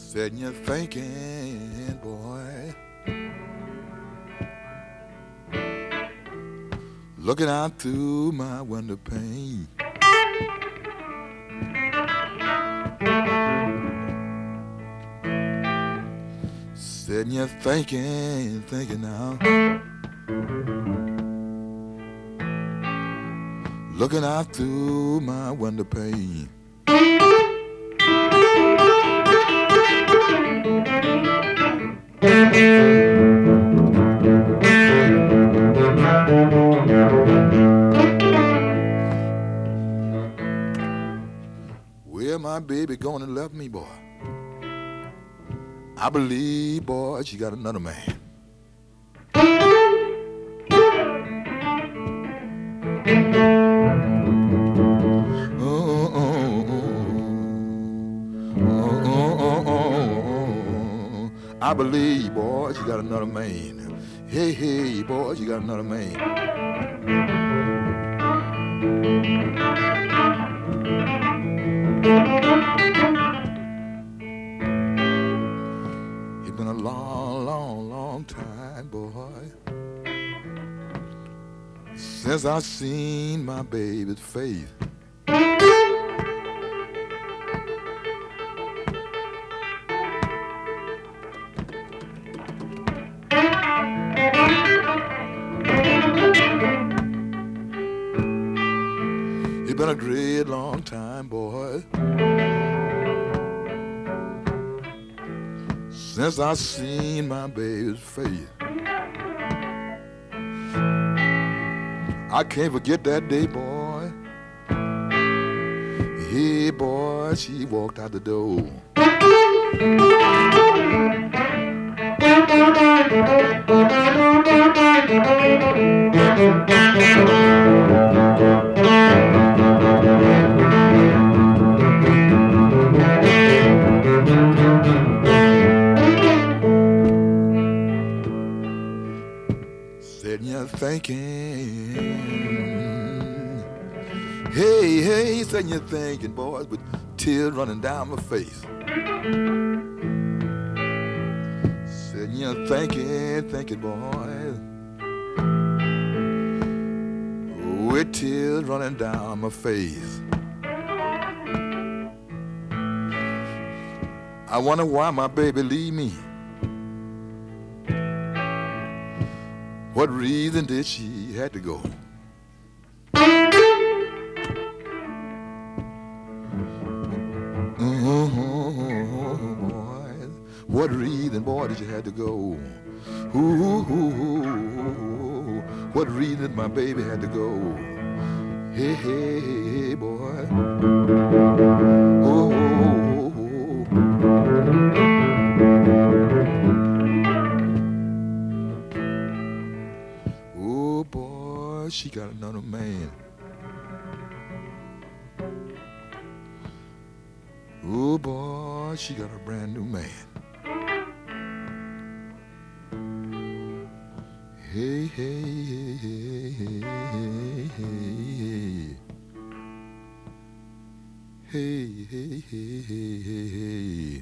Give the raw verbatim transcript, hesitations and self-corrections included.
Sitting here thinking, boy, looking out through my window pane. Sitting here thinking, thinking now, looking out through my window pane. Where my baby gonna left me, boy? I believe, boy, she got another man. Oh, oh, oh, oh, oh, oh. I believe, boy, she got another man. Hey, hey, boy, she got another man. It's been a long, long, long time, boy, since I seen my baby's face. It's been a great long time, boy, since I seen my baby's face. I can't forget that day, boy. Hey, boy, she walked out the door. Sitting here thinking, hey, hey, sitting here thinking, boys, with tears running down my face. Sitting here thinking, thinking, boys, with tears running down my face. I wonder why my baby leave me. What reason did she had to go? Oh, boy, what reason, boy, did you had to go? Ooh, what reason my baby had to go? Hey, hey, hey, boy. Oh, oh, boy, she got another man. Oh, boy, she got a brand new man. Hey, hey, hey, hey, hey, hey, hey, hey, hey, hey, hey.